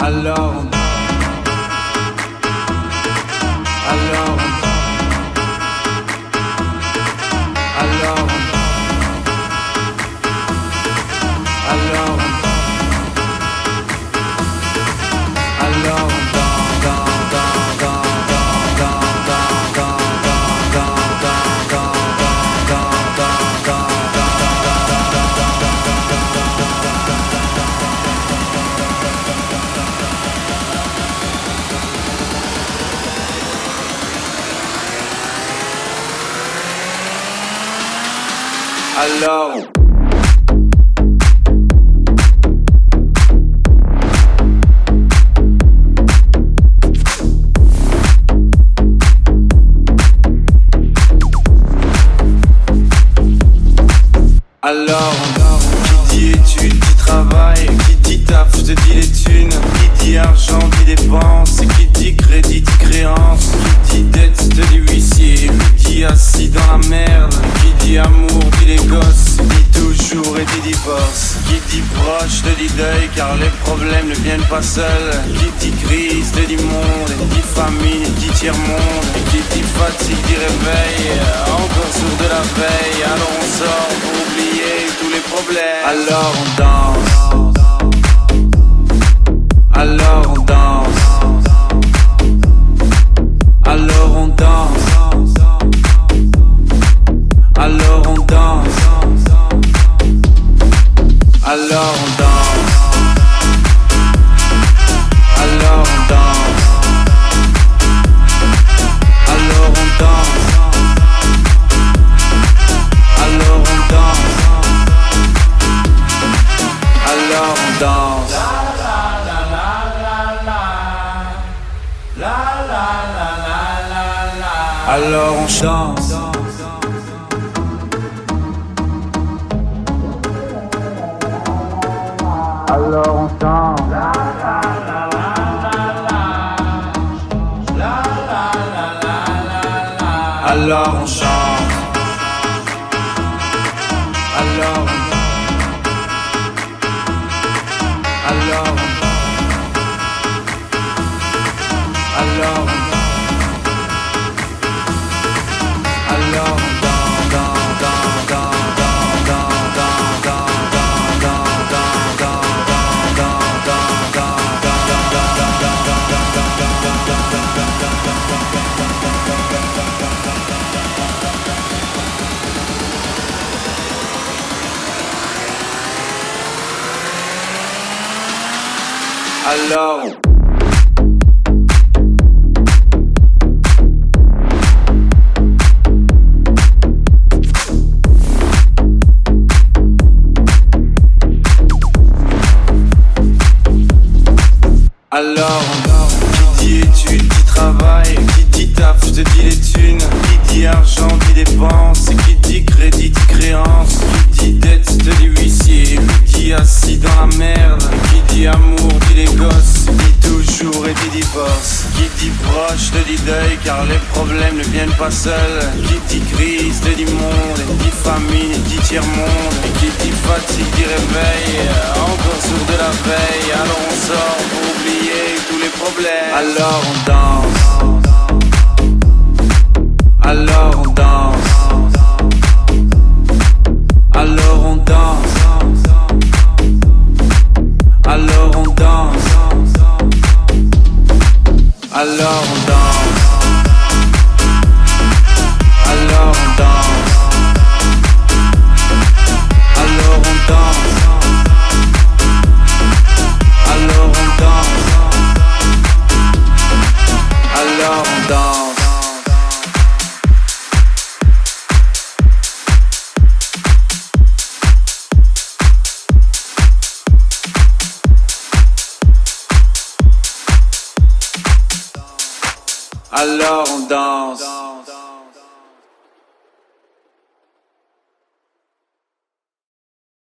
Alors alors alors alors alors alors alors, qui dit études, dit travail, qui dit taf, je te dis les thunes, qui dit argent, dit dépenses, qui dit crédit, dit créance, qui dit dette, je te dis huissier, qui dit assis dans la merde, qui dit amour, dit les gosses, dit toujours et dit divorce, qui dit proche, te dit deuil, car les problèmes ne viennent pas seuls, qui dit crise, te dit monde, dit famine, dit tiers-monde, qui dit fatigue, dit réveil, encore sourd de la veille, alors on sort pour oublier tous les problèmes. Alors on danse, alors on danse, alors on danse, alors on danse, alors on danse, alors on danse, alors on danse, alors on danse, alors on danse. Alors on danse. Alors on danse. Alors on chante. Alors alors alors, qui dit études, dit travail, qui dit taf, je te dis les thunes, qui dit argent, dit dépenses, qui dit crédit, dit créance, qui dit dette, je te dis huissier, qui dit assis dans la merde, qui dit amour, dit les gosses, dit toujours et dit divorce, qui dit proche, te dit deuil, car les problèmes ne viennent pas seuls, qui dit crise, te dit monde, dit famine, dit tiers-monde, qui dit fatigue, dit réveil, encore sourd de la veille, alors on sort pour oublier tous les problèmes. Alors on danse, alors on danse, alors on danse, alors on danse, alors on danse, alors on danse, alors on danse, alors on danse, alors on danse. Alors on danse.